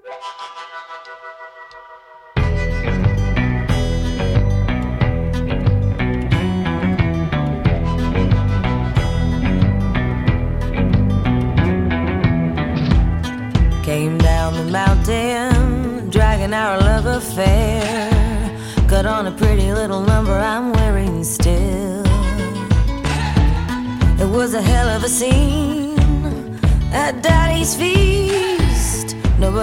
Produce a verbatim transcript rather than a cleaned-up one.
Came down the mountain, dragging our love affair. Got on a pretty little number I'm wearing still. It was a hell of a scene at Daddy's feast. Nobody